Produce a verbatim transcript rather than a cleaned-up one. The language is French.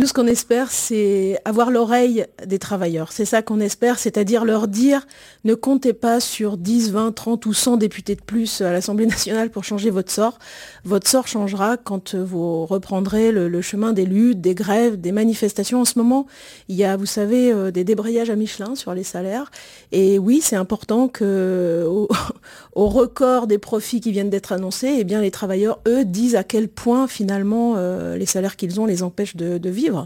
Nous, ce qu'on espère, c'est avoir l'oreille des travailleurs. C'est ça qu'on espère, c'est-à-dire leur dire, ne comptez pas sur dix, vingt, trente ou cent députés de plus à l'Assemblée nationale pour changer votre sort. Votre sort changera quand vous reprendrez le, le chemin des luttes, des grèves, des manifestations. En ce moment, il y a, vous savez, euh, des débrayages à Michelin sur les salaires. Et oui, c'est important que, au, au record des profits qui viennent d'être annoncés, eh bien, les travailleurs, eux, disent à quel point, finalement, euh, les salaires qu'ils ont les empêchent de, de vivre.